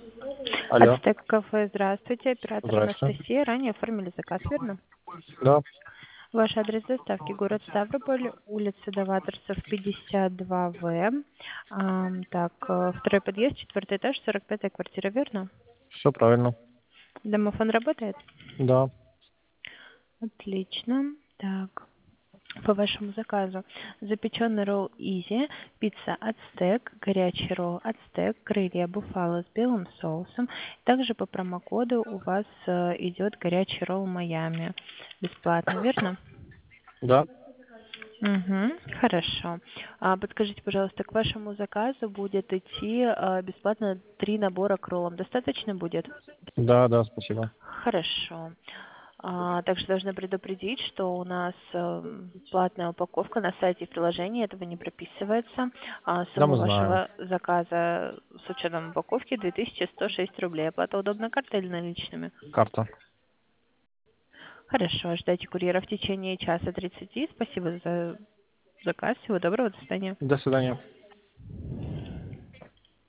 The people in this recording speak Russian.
Алло, Ацтек кафе, здравствуйте. Оператор здрасте. Анастасия. Ранее оформили заказ, верно? Да, Ваш адрес доставки город Ставрополь, улица Даваторцев, 52В. Так, второй подъезд, четвертый этаж, 45-я квартира, верно? все правильно. Домофон работает? Да, Отлично. Так, по вашему заказу запеченный ролл Изи, пицца Ацтек, горячий ролл Ацтек, крылья буфало с белым соусом. Также по промокоду у вас идет горячий ролл Майами. Бесплатно, верно? да, Угу, хорошо. Подскажите, пожалуйста, к вашему заказу будет идти бесплатно 3 набора к роллам. Достаточно будет? да, спасибо. Хорошо. Также должна предупредить, что у нас платная упаковка на сайте и в приложении, этого не прописывается. Да, Сумма мы знаем. вашего заказа с учетом упаковки 2106 рублей. Оплата удобна картой или наличными? Карта. Хорошо, ждайте курьера в течение часа 30. Спасибо за заказ. Всего доброго, до свидания. До свидания.